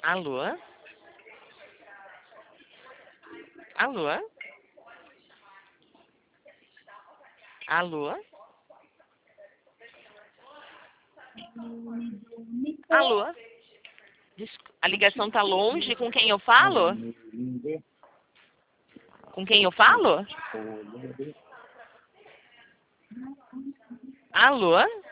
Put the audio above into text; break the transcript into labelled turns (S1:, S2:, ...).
S1: Alô? Alô? Alô? Alô? A ligação tá longe. Com quem eu falo? Com quem eu falo? Alô?